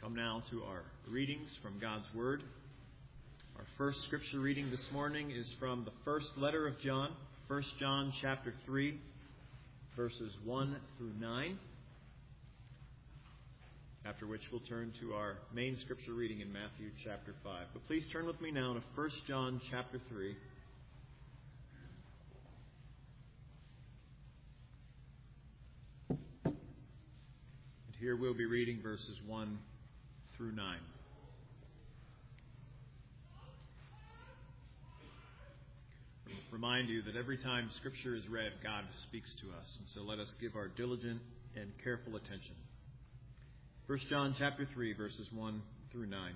come now to our readings from God's Word. Our first scripture reading this morning is from the first letter of John, 1 John chapter 3, verses 1 through 9. After which we'll turn to our main scripture reading in Matthew chapter 5. But please turn with me now to 1 John chapter 3. Here we'll be reading verses 1 through 9. Remind you that every time Scripture is read, God speaks to us. And so let us give our diligent and careful attention. 1 John chapter 3, verses 1 through 9.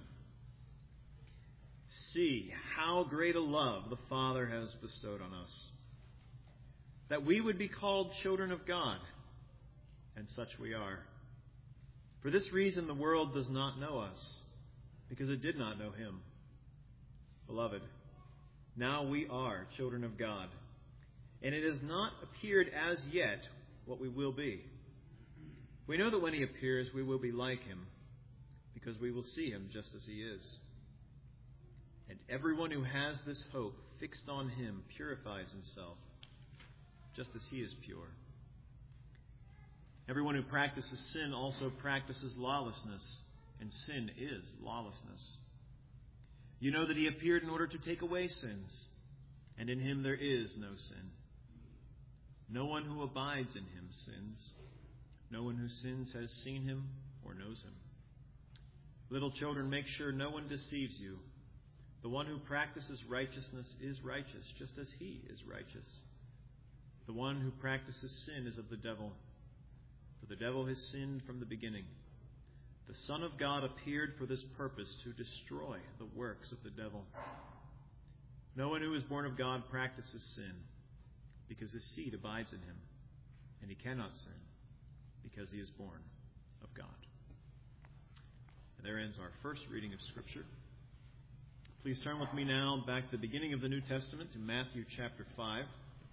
See how great a love the Father has bestowed on us, that we would be called children of God, and such we are. For this reason the world does not know us, because it did not know Him. Beloved, now we are children of God, and it has not appeared as yet what we will be. We know that when He appears, we will be like Him, because we will see Him just as He is. And everyone who has this hope fixed on Him purifies himself, just as He is pure. Everyone who practices sin also practices lawlessness, and sin is lawlessness. You know that He appeared in order to take away sins, and in Him there is no sin. No one who abides in Him sins. No one who sins has seen Him or knows Him. Little children, make sure no one deceives you. The one who practices righteousness is righteous, just as He is righteous. The one who practices sin is of the devil, for the devil has sinned from the beginning. The Son of God appeared for this purpose, to destroy the works of the devil. No one who is born of God practices sin, because his seed abides in him, and he cannot sin, because he is born of God. And there ends our first reading of Scripture. Please turn with me now back to the beginning of the New Testament, to Matthew chapter 5.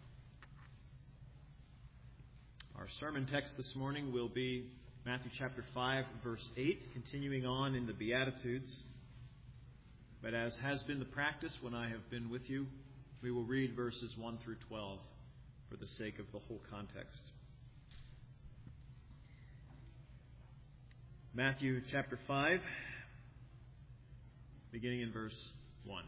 Our sermon text this morning will be Matthew chapter 5, verse 8, continuing on in the Beatitudes. But as has been the practice when I have been with you, we will read verses 1 through 12 for the sake of the whole context. Matthew chapter 5, beginning in verse 1.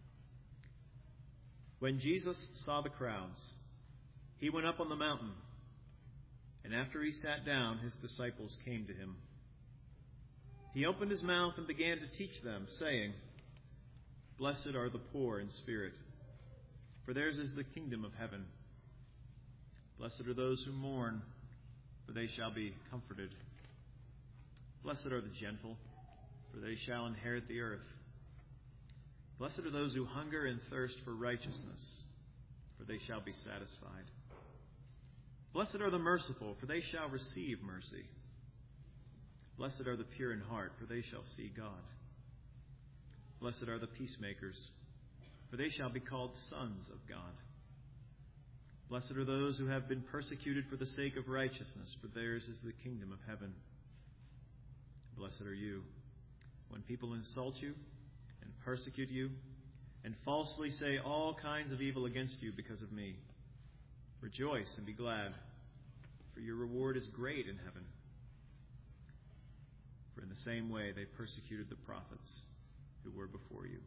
When Jesus saw the crowds, He went up on the mountain. And after He sat down, His disciples came to Him. He opened His mouth and began to teach them, saying, Blessed are the poor in spirit, for theirs is the kingdom of heaven. Blessed are those who mourn, for they shall be comforted. Blessed are the gentle, for they shall inherit the earth. Blessed are those who hunger and thirst for righteousness, for they shall be satisfied. Blessed are the merciful, for they shall receive mercy. Blessed are the pure in heart, for they shall see God. Blessed are the peacemakers, for they shall be called sons of God. Blessed are those who have been persecuted for the sake of righteousness, for theirs is the kingdom of heaven. Blessed are you, when people insult you and persecute you, and falsely say all kinds of evil against you because of me. Rejoice and be glad, for your reward is great in heaven. For in the same way they persecuted the prophets who were before you.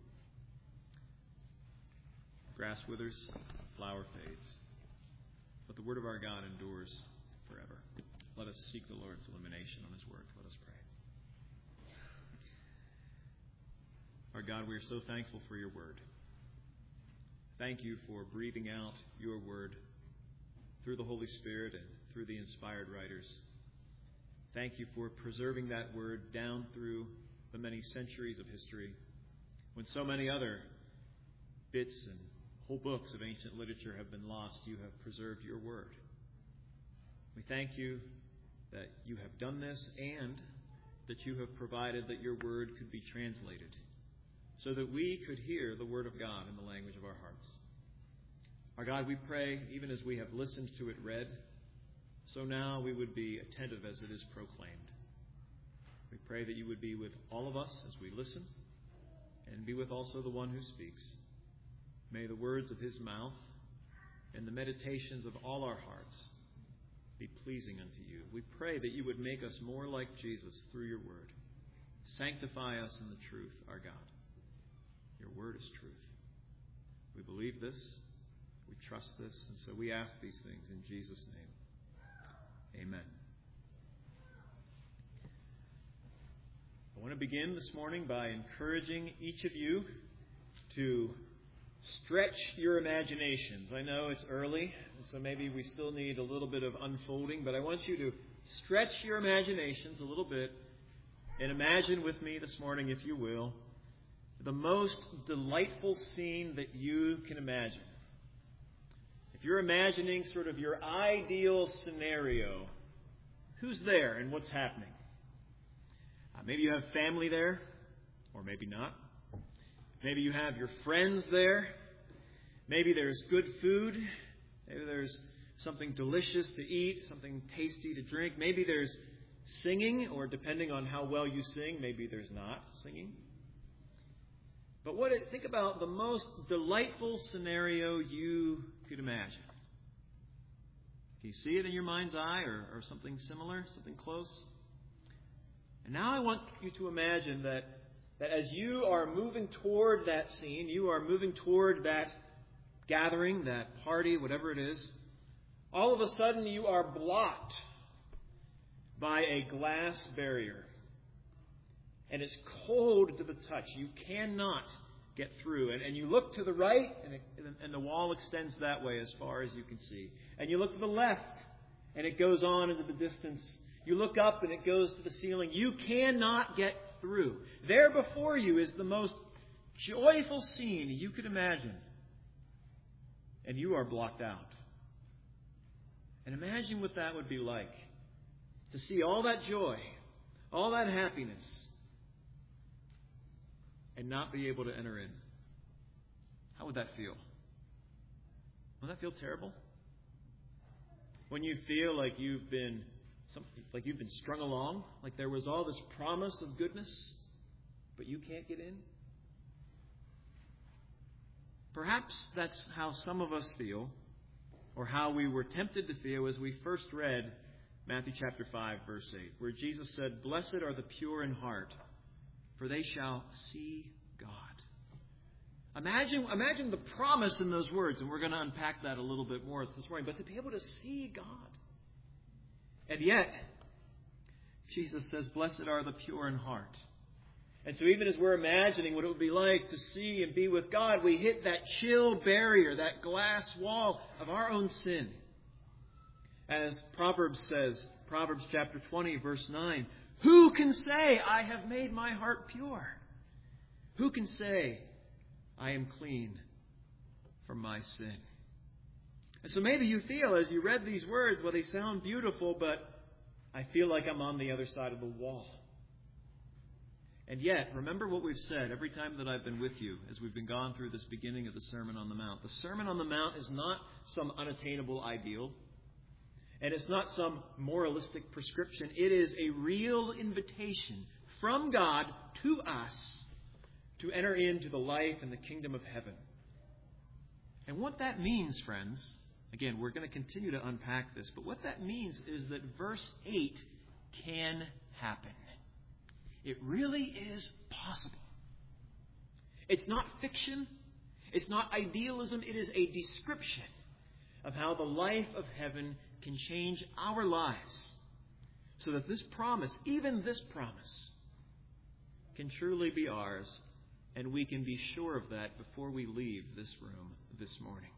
Grass withers, flower fades, but the word of our God endures forever. Let us seek the Lord's illumination on His word. Let us pray. Our God, we are so thankful for your word. Thank you for breathing out your word through the Holy Spirit and through the inspired writers. Thank you for preserving that word down through the many centuries of history, when so many other bits and whole books of ancient literature have been lost. You have preserved your word. We thank you that you have done this, and that you have provided that your word could be translated, so that we could hear the word of God in the language of our hearts. Our God, we pray, even as we have listened to it read, so now we would be attentive as it is proclaimed. We We pray that you would be with all of us as we listen, and be with also the one who speaks. May the words of his mouth and the meditations of all our hearts be pleasing unto you. We pray that you would make us more like Jesus through your word. Sanctify us in the truth, our God. Your word is truth. We believe this. We trust this. And so we ask these things in Jesus' name. Amen. I want to begin this morning by encouraging each of you to stretch your imaginations. I know it's early, and so maybe we still need a little bit of unfolding, but I want you to stretch your imaginations a little bit and imagine with me this morning, if you will, the most delightful scene that you can imagine. If you're imagining sort of your ideal scenario, who's there and what's happening? Maybe you have family there, or maybe not. Maybe you have your friends there. Maybe there's good food. Maybe there's something delicious to eat, something tasty to drink. Maybe there's singing, or depending on how well you sing, maybe there's not singing. But think about the most delightful scenario you could imagine. Can you see it in your mind's eye, or something similar, something close? And now I want you to imagine that as you are moving toward that scene, you are moving toward that gathering, that party, whatever it is, all of a sudden you are blocked by a glass barrier. And it's cold to the touch. You cannot get through. And you look to the right, and the wall extends that way as far as you can see. And you look to the left, and it goes on into the distance. You look up and it goes to the ceiling. You cannot get through. There before you is the most joyful scene you could imagine. And you are blocked out. And imagine what that would be like. To see all that joy, all that happiness, and not be able to enter in. How would that feel? Would that feel terrible? When you feel like you've been strung along, like there was all this promise of goodness, but you can't get in? Perhaps that's how some of us feel, or how we were tempted to feel as we first read Matthew chapter 5, verse 8, where Jesus said, "Blessed are the pure in heart, for they shall see God." Imagine the promise in those words, and we're going to unpack that a little bit more this morning, but to be able to see God. And yet, Jesus says, "Blessed are the pure in heart." And so even as we're imagining what it would be like to see and be with God, we hit that chill barrier, that glass wall of our own sin. As Proverbs says, Proverbs chapter 20, verse 9, "Who can say, I have made my heart pure? Who can say, I am clean from my sin?" And so maybe you feel as you read these words, well, they sound beautiful, but I feel like I'm on the other side of the wall. And yet, remember what we've said every time that I've been with you as we've been gone through this beginning of the Sermon on the Mount. The Sermon on the Mount is not some unattainable ideal. And it's not some moralistic prescription. It is a real invitation from God to us to enter into the life and the kingdom of heaven. And what that means, friends, again, we're going to continue to unpack this, but what that means is that verse 8 can happen. It really is possible. It's not fiction. It's not idealism. It is a description of how the life of heaven can change our lives so that this promise, even this promise, can truly be ours, and we can be sure of that before we leave this room this morning.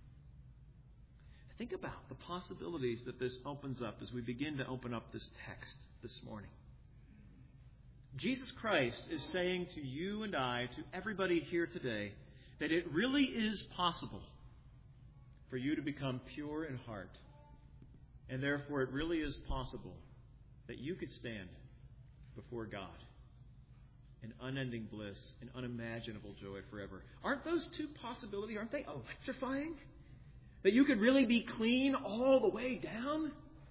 Think about the possibilities that this opens up as we begin to open up this text this morning. Jesus Christ is saying to you and I, to everybody here today, that it really is possible for you to become pure in heart. And therefore, it really is possible that you could stand before God in unending bliss and unimaginable joy forever. Aren't those two possibilities, aren't they electrifying? That you could really be clean all the way down?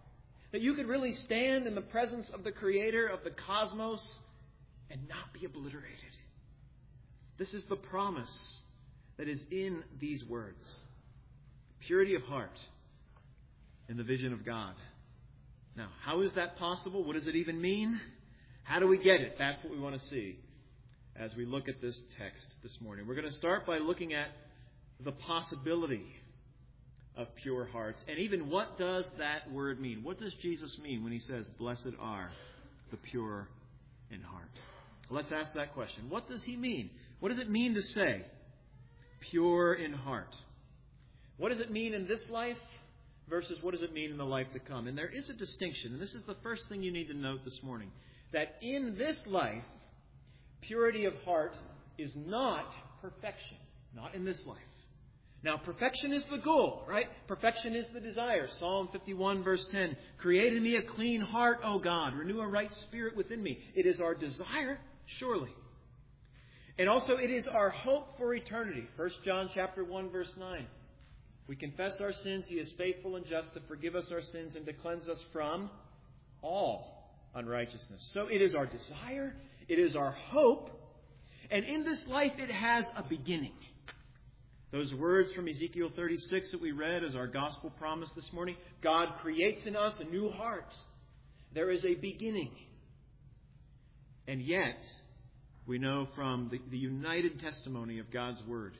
That you could really stand in the presence of the Creator of the cosmos and not be obliterated. This is the promise that is in these words. Purity of heart in the vision of God. Now, how is that possible? What does it even mean? How do we get it? That's what we want to see as we look at this text this morning. We're going to start by looking at the possibility of pure hearts. And even what does that word mean? What does Jesus mean when he says, "Blessed are the pure in heart"? Let's ask that question. What does he mean? What does it mean to say, pure in heart? What does it mean in this life versus what does it mean in the life to come? And there is a distinction, and this is the first thing you need to note this morning, that in this life, purity of heart is not perfection. Not in this life. Now, perfection is the goal, right? Perfection is the desire. Psalm 51, verse 10, "Create in me a clean heart, O God. Renew a right spirit within me." It is our desire, surely. And also it is our hope for eternity. 1 John chapter 1, verse 9. We confess our sins. He is faithful and just to forgive us our sins and to cleanse us from all unrighteousness. So it is our desire. It is our hope. And in this life, it has a beginning. Those words from Ezekiel 36 that we read as our gospel promise this morning, God creates in us a new heart. There is a beginning. And yet, we know from the united testimony of God's Word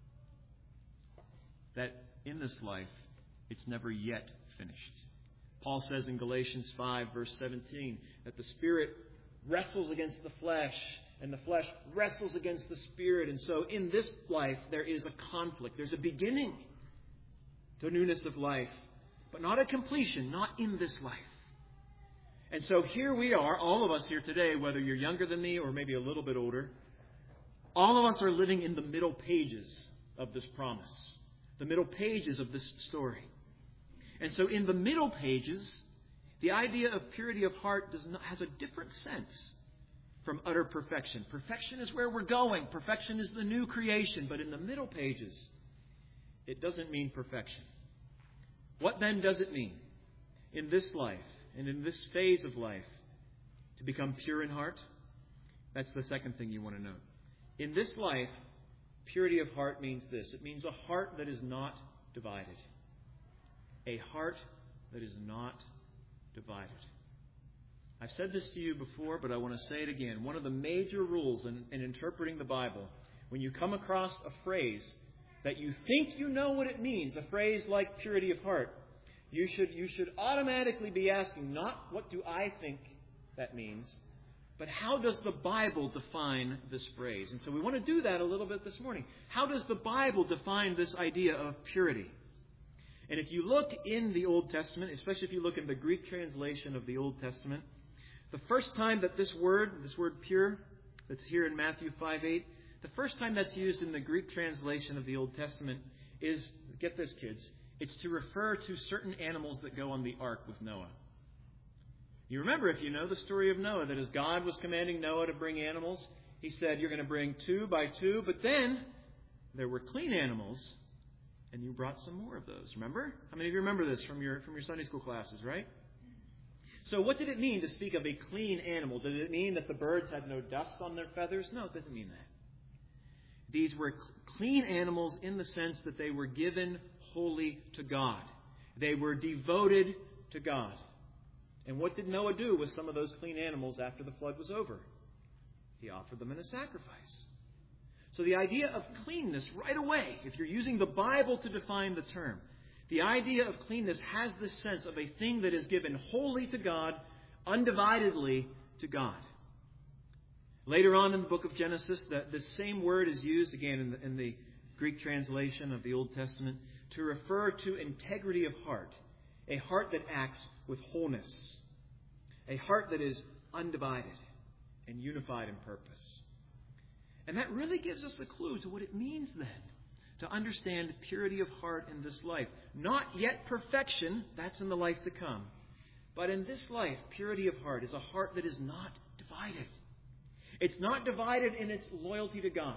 that in this life, it's never yet finished. Paul says in Galatians 5, verse 17, that the Spirit wrestles against the flesh, and the flesh wrestles against the Spirit. And so in this life, there is a conflict. There's a beginning to newness of life, but not a completion, not in this life. And so here we are, all of us here today, whether you're younger than me or maybe a little bit older, all of us are living in the middle pages of this promise, the middle pages of this story. And so in the middle pages, the idea of purity of heart has a different sense from utter perfection. Perfection is where we're going. Perfection is the new creation. But in the middle pages, it doesn't mean perfection. What then does it mean in this life and in this phase of life to become pure in heart? That's the second thing you want to know. In this life, purity of heart means this. It means a heart that is not divided. A heart that is not divided. I've said this to you before, but I want to say it again. One of the major rules in interpreting the Bible, when you come across a phrase that you think you know what it means, a phrase like purity of heart, you should automatically be asking, not what do I think that means, but how does the Bible define this phrase? And so we want to do that a little bit this morning. How does the Bible define this idea of purity? And if you look in the Old Testament, especially if you look in the Greek translation of the Old Testament, the first time that this word pure, that's here in Matthew 5:8, the first time that's used in the Greek translation of the Old Testament is, get this kids, it's to refer to certain animals that go on the ark with Noah. You remember, if you know the story of Noah, that as God was commanding Noah to bring animals, he said, you're going to bring 2 by 2, but then there were clean animals, and you brought some more of those. Remember? How many of you remember this from your Sunday school classes, right? So what did it mean to speak of a clean animal? Did it mean that the birds had no dust on their feathers? No, it doesn't mean that. These were clean animals in the sense that they were given wholly to God. They were devoted to God. And what did Noah do with some of those clean animals after the flood was over? He offered them in a sacrifice. So the idea of cleanness right away, if you're using the Bible to define the term, the idea of cleanness has this sense of a thing that is given wholly to God, undividedly to God. Later on in the book of Genesis, the same word is used again in the Greek translation of the Old Testament to refer to integrity of heart, a heart that acts with wholeness, a heart that is undivided and unified in purpose. And that really gives us a clue to what it means then to understand purity of heart in this life. Not yet perfection, that's in the life to come. But in this life, purity of heart is a heart that is not divided. It's not divided in its loyalty to God.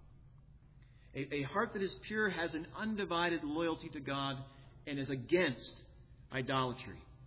A heart that is pure has an undivided loyalty to God and is against idolatry.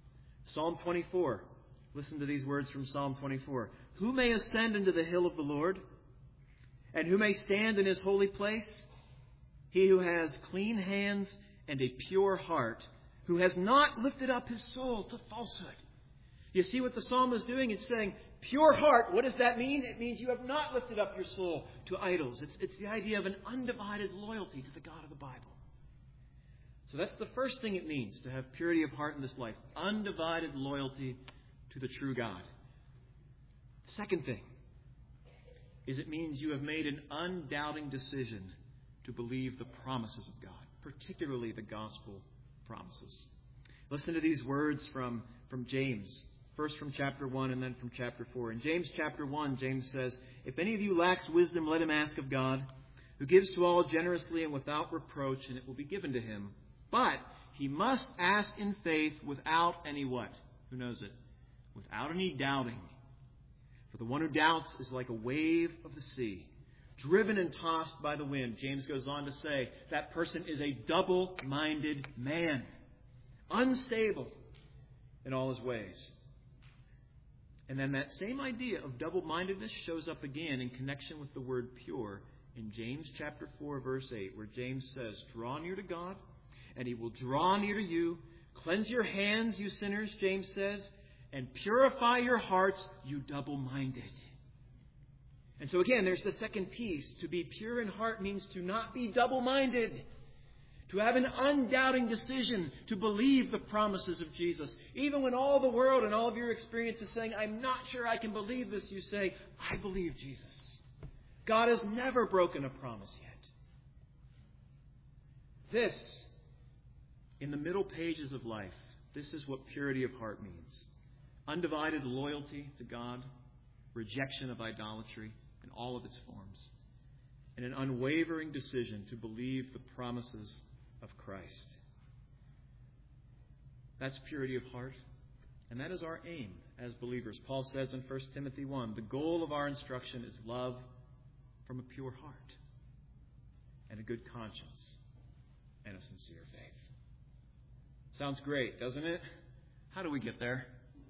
Psalm 24. Listen to these words from Psalm 24. Who may ascend into the hill of the Lord? And who may stand in his holy place? He who has clean hands and a pure heart, who has not lifted up his soul to falsehood. You see what the psalm is doing? It's saying, pure heart. What does that mean? It means you have not lifted up your soul to idols. It's the idea of an undivided loyalty to the God of the Bible. So that's the first thing it means to have purity of heart in this life. Undivided loyalty to the true God. Second thing is it means you have made an undoubting decision to believe the promises of God, particularly the gospel promises. Listen to these words from James. First from chapter 1 and then from chapter 4. In James chapter 1, James says, If any of you lacks wisdom, let him ask of God, who gives to all generously and without reproach, and it will be given to him. But he must ask in faith without any what? Who knows it? Without any doubting. For the one who doubts is like a wave of the sea, driven and tossed by the wind. James goes on to say that person is a double-minded man, unstable in all his ways. And then that same idea of double-mindedness shows up again in connection with the word pure in James chapter 4, verse 8, where James says, Draw near to God, and he will draw near to you. Cleanse your hands, you sinners, James says, and purify your hearts, you double-minded. And so again, there's the second piece. To be pure in heart means to not be double-minded. To have an undoubting decision to believe the promises of Jesus. Even when all the world and all of your experience is saying, I'm not sure I can believe this, you say, I believe Jesus. God has never broken a promise yet. This, in the middle pages of life, this is what purity of heart means. Undivided loyalty to God, rejection of idolatry in all of its forms, and an unwavering decision to believe the promises of Christ. That's purity of heart, and that is our aim as believers. Paul says in 1 Timothy 1, the goal of our instruction is love from a pure heart and a good conscience and a sincere faith. Sounds great, doesn't it? How do we get there?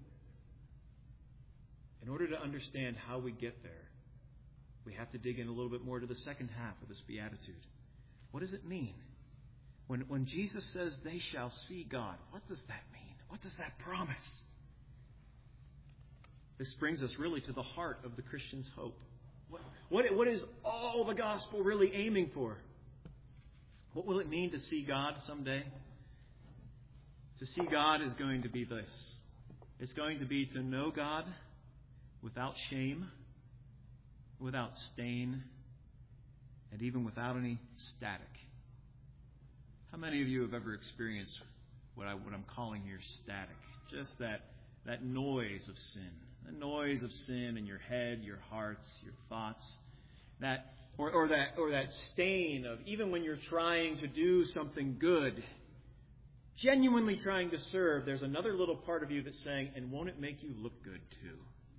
In order to understand how we get there, we have to dig in a little bit more to the second half of this beatitude. What does it mean? When Jesus says they shall see God, what does that mean? What does that promise? This brings us really to the heart of the Christian's hope. What is all the gospel really aiming for? What will it mean to see God someday? To see God is going to be this. It's going to be to know God without shame, without stain, and even without any static. How many of you have ever experienced what I'm calling here static? Just that noise of sin. The noise of sin in your head, your hearts, your thoughts. Or that stain of even when you're trying to do something good, genuinely trying to serve, there's another little part of you that's saying, and won't it make you look good too?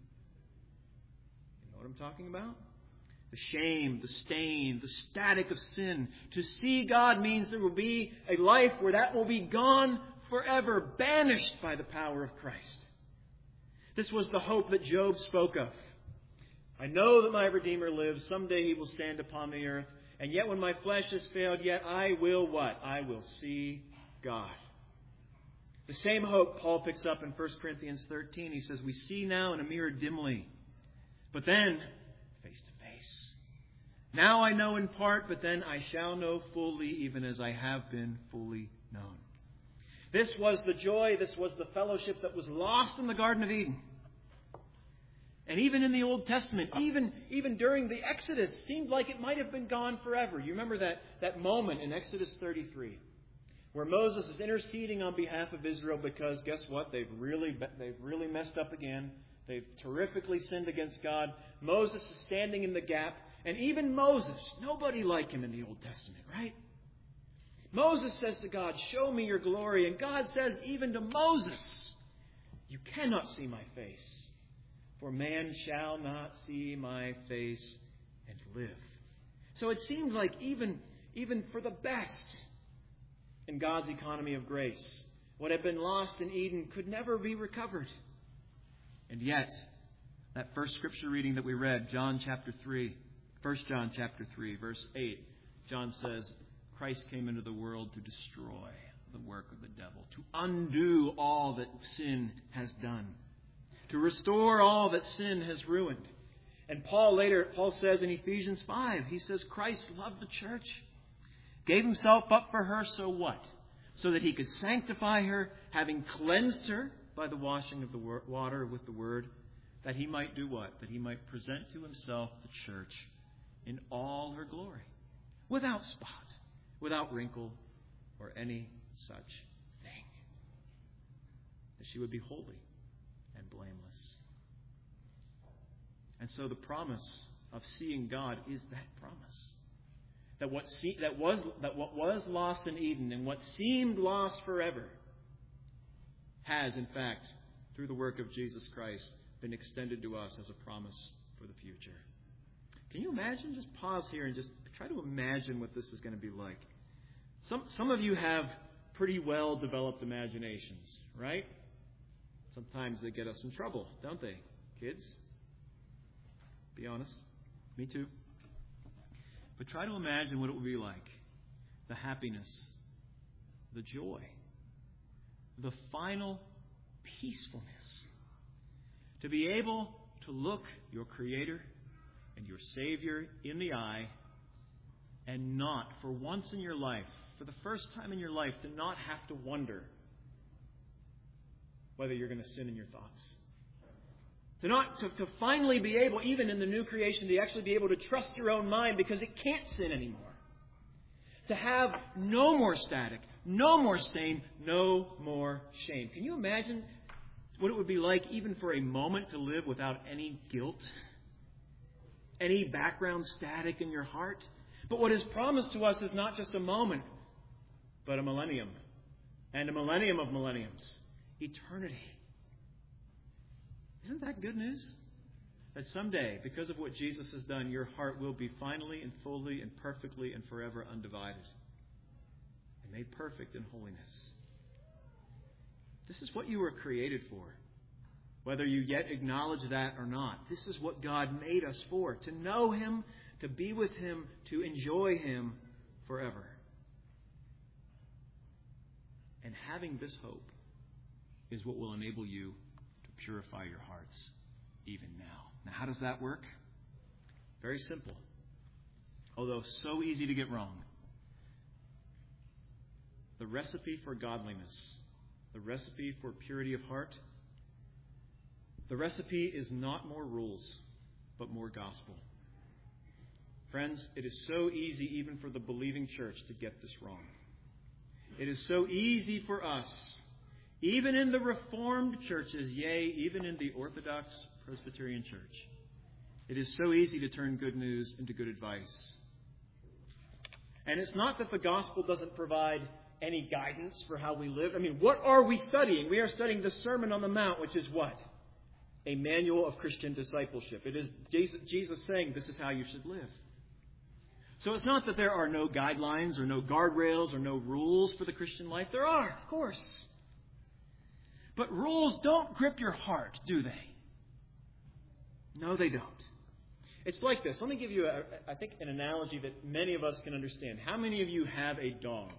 You know what I'm talking about? The shame, the stain, the static of sin. To see God means there will be a life where that will be gone forever, banished by the power of Christ. This was the hope that Job spoke of. I know that my Redeemer lives. Someday he will stand upon the earth. And yet when my flesh has failed, yet I will what? I will see God. The same hope Paul picks up in 1 Corinthians 13. He says, we see now in a mirror dimly, but then face to face. Now I know in part, but then I shall know fully, even as I have been fully known. This was the joy, this was the fellowship that was lost in the Garden of Eden. And even in the Old Testament, even during the Exodus, seemed like it might have been gone forever. You remember that moment in Exodus 33, where Moses is interceding on behalf of Israel because, guess what? They've really messed up again. They've terrifically sinned against God. Moses is standing in the gap. And even Moses, nobody like him in the Old Testament, right? Moses says to God, show me your glory. And God says even to Moses, you cannot see my face, for man shall not see my face and live. So it seems like even for the best in God's economy of grace, What had been lost in Eden could never be recovered. And yet, that first scripture reading that we read, 1 John chapter 3, verse 8, John says, Christ came into the world to destroy the work of the devil, to undo all that sin has done, to restore all that sin has ruined. And Paul says in Ephesians 5, he says, Christ loved the church, gave himself up for her, so what? So that he could sanctify her, having cleansed her by the washing of the water with the word, that he might do what? That he might present to himself the church in all her glory, without spot, without wrinkle, or any such thing. That she would be holy and blameless. And so the promise of seeing God is that promise. That what was lost in Eden and what seemed lost forever has, in fact, through the work of Jesus Christ, been extended to us as a promise for the future. Can you imagine? Just pause here and just try to imagine what this is going to be like. Some of you have pretty well-developed imaginations, right? Sometimes they get us in trouble, don't they, kids? Be honest. Me too. But try to imagine what it would be like. The happiness, the joy, the final peacefulness. To be able to look your Creator and your Savior in the eye and not, for once in your life, for the first time in your life, to not have to wonder whether you're going to sin in your thoughts. To finally be able, even in the new creation, to actually be able to trust your own mind because it can't sin anymore. To have no more static, no more stain, no more shame. Can you imagine what it would be like even for a moment to live without any guilt? Any background static in your heart? But what is promised to us is not just a moment, but a millennium. And a millennium of millenniums. Eternity. Isn't that good news? That someday, because of what Jesus has done, your heart will be finally and fully and perfectly and forever undivided and made perfect in holiness. This is what you were created for. Whether you yet acknowledge that or not, this is what God made us for. To know Him, to be with Him, to enjoy Him forever. And having this hope is what will enable you to purify your hearts even now. Now, how does that work? Very simple. Although so easy to get wrong. The recipe for godliness, the recipe for purity of heart, the recipe is not more rules, but more gospel. Friends, it is so easy even for the believing church to get this wrong. It is so easy for us, even in the Reformed churches, yea, even in the Orthodox Presbyterian Church. It is so easy to turn good news into good advice. And it's not that the gospel doesn't provide any guidance for how we live. I mean, what are we studying? We are studying the Sermon on the Mount, which is what? A manual of Christian discipleship. It is Jesus saying this is how you should live. So it's not that there are no guidelines or no guardrails or no rules for the Christian life. There are, of course. But rules don't grip your heart, do they? No, they don't. It's like this. Let me give you, I think, an analogy that many of us can understand. How many of you have a dog?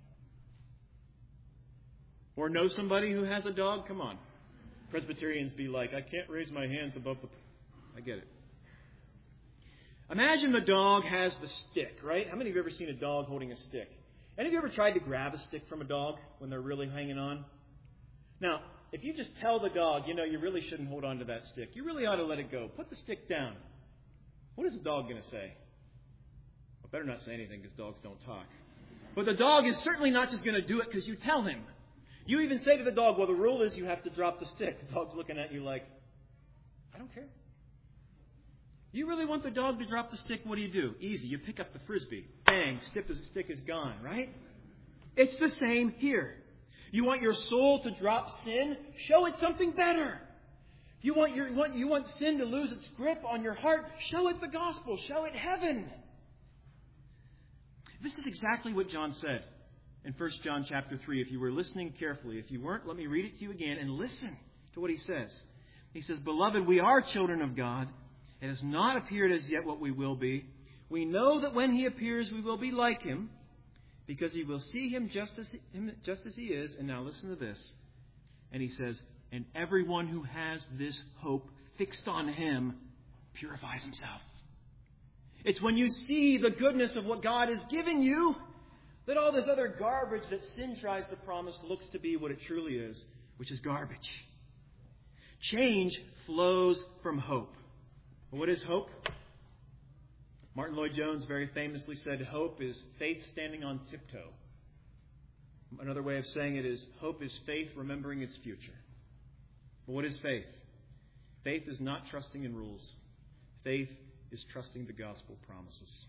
Or know somebody who has a dog? Come on. Presbyterians be like, I can't raise my hands above the... I get it. Imagine the dog has the stick, right? How many of you have ever seen a dog holding a stick? Any of you ever tried to grab a stick from a dog when they're really hanging on? Now, if you just tell the dog, you really shouldn't hold on to that stick. You really ought to let it go. Put the stick down. What is the dog going to say? I better not say anything because dogs don't talk. But the dog is certainly not just going to do it because you tell him. You even say to the dog, well, the rule is you have to drop the stick. The dog's looking at you like, I don't care. You really want the dog to drop the stick? What do? Easy. You pick up the Frisbee. Bang, stick is gone, right? It's the same here. You want your soul to drop sin? Show it something better. You want sin to lose its grip on your heart? Show it the gospel. Show it heaven. This is exactly what John said in 1 John chapter 3. If you were listening carefully, if you weren't, let me read it to you again and listen to what he says. He says, "Beloved, we are children of God. It has not appeared as yet what we will be. We know that when he appears, we will be like him, because he will see him just as he is." And now listen to this. And he says, "And everyone who has this hope fixed on him purifies himself." It's when you see the goodness of what God is giving you that all this other garbage that sin tries to promise looks to be what it truly is, which is garbage. Change flows from hope. What is hope? Martin Lloyd-Jones very famously said, hope is faith standing on tiptoe. Another way of saying it is, hope is faith remembering its future. But what is faith? Faith is not trusting in rules. Faith is trusting the gospel promises.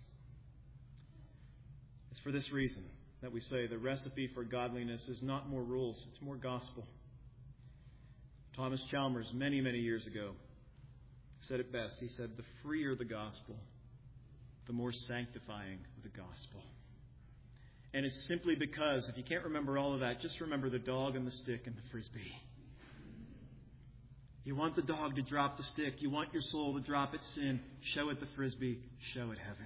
It's for this reason that we say the recipe for godliness is not more rules, it's more gospel. Thomas Chalmers, many, many years ago, said it best. He said, "The freer the gospel, the more sanctifying the gospel." And it's simply because, if you can't remember all of that, just remember the dog and the stick and the frisbee. You want the dog to drop the stick. You want your soul to drop its sin. Show it the frisbee. Show it heaven.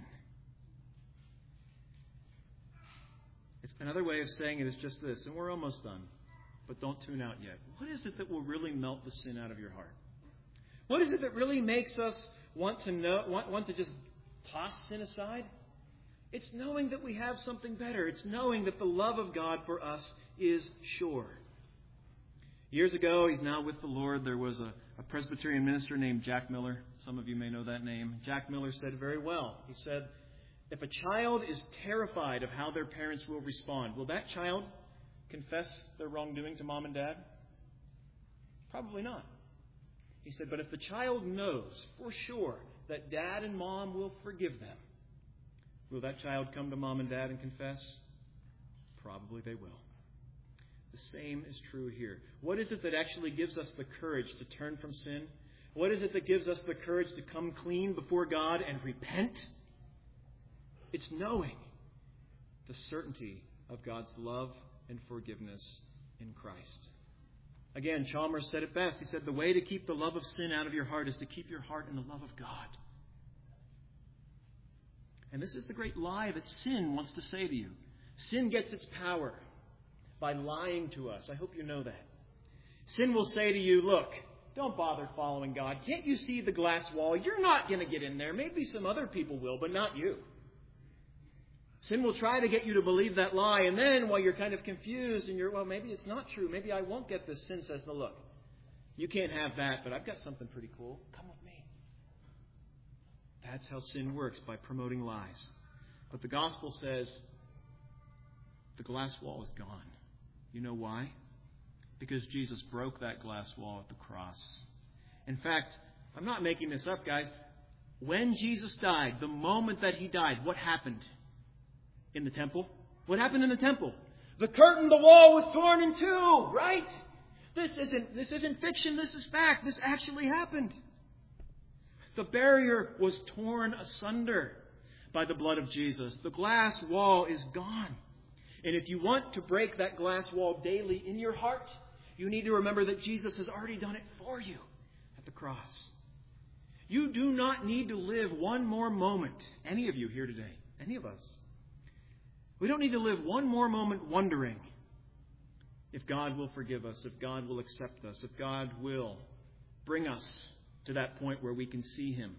It's another way of saying it is just this, and we're almost done, but don't tune out yet. What is it that will really melt the sin out of your heart? What is it that really makes us want to just toss sin aside? It's knowing that we have something better. It's knowing that the love of God for us is sure. Years ago, he's now with the Lord, there was a Presbyterian minister named Jack Miller. Some of you may know that name. Jack Miller said very well. He said, if a child is terrified of how their parents will respond, will that child confess their wrongdoing to mom and dad? Probably not. He said, but if the child knows for sure that dad and mom will forgive them, will that child come to mom and dad and confess? Probably they will. The same is true here. What is it that actually gives us the courage to turn from sin? What is it that gives us the courage to come clean before God and repent? It's knowing the certainty of God's love and forgiveness in Christ. Again, Chalmers said it best. He said, the way to keep the love of sin out of your heart is to keep your heart in the love of God. And this is the great lie that sin wants to say to you. Sin gets its power by lying to us. I hope you know that. Sin will say to you, look, don't bother following God. Can't you see the glass wall? You're not going to get in there. Maybe some other people will, but not you. Sin will try to get you to believe that lie. And then while you're kind of confused and well, maybe it's not true. Maybe I won't get this. Sin says, no, look, you can't have that, but I've got something pretty cool. Come with me. That's how sin works, by promoting lies. But the gospel says the glass wall is gone. You know why? Because Jesus broke that glass wall at the cross. In fact, I'm not making this up, guys. When Jesus died, the moment that he died, what happened in the temple? What happened in the temple? The curtain, the wall was torn in two, right? This isn't fiction, this is fact. This actually happened. The barrier was torn asunder by the blood of Jesus. The glass wall is gone. And if you want to break that glass wall daily in your heart, you need to remember that Jesus has already done it for you at the cross. You do not need to live one more moment, any of you here today, any of us. We don't need to live one more moment wondering if God will forgive us, if God will accept us, if God will bring us to that point where we can see Him.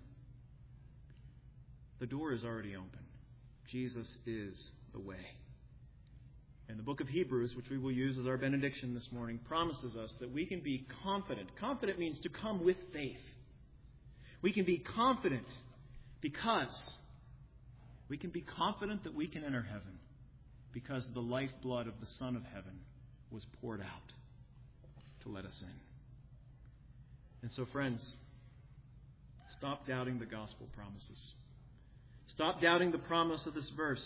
The door is already open. Jesus is the way. And the book of Hebrews, which we will use as our benediction this morning, promises us that we can be confident. Confident means to come with faith. We can be confident because we can be confident that we can enter heaven because the lifeblood of the Son of Heaven was poured out to let us in. And so, friends, stop doubting the gospel promises. Stop doubting the promise of this verse.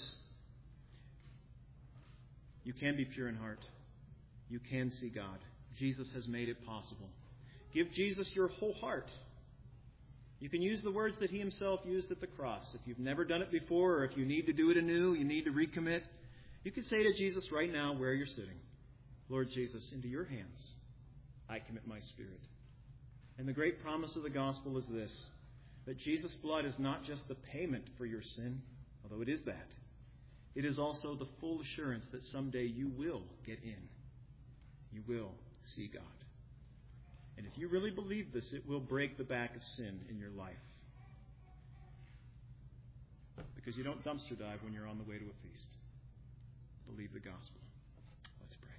You can be pure in heart. You can see God. Jesus has made it possible. Give Jesus your whole heart. You can use the words that He Himself used at the cross. If you've never done it before, or if you need to do it anew, you need to recommit, You can say to Jesus right now where you're sitting, Lord Jesus, into your hands I commit my spirit. And the great promise of the gospel is this, that Jesus' blood is not just the payment for your sin, although it is that. It is also the full assurance that someday you will get in. You will see God. And if you really believe this, it will break the back of sin in your life. Because you don't dumpster dive when you're on the way to a feast. Believe the gospel. Let's pray.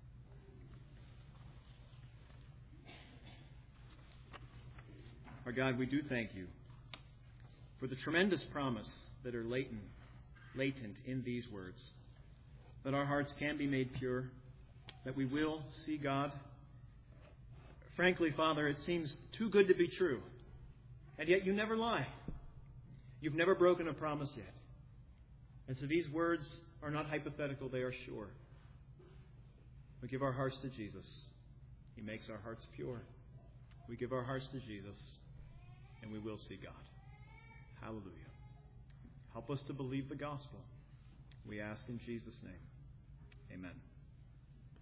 Our God, we do thank you for the tremendous promise that are latent in these words. That our hearts can be made pure, that we will see God. Frankly, Father, it seems too good to be true. And yet you never lie. You've never broken a promise yet. And so these words are not hypothetical, they are sure. We give our hearts to Jesus. He makes our hearts pure. We give our hearts to Jesus, and we will see God. Hallelujah. Help us to believe the gospel. We ask in Jesus' name. Amen.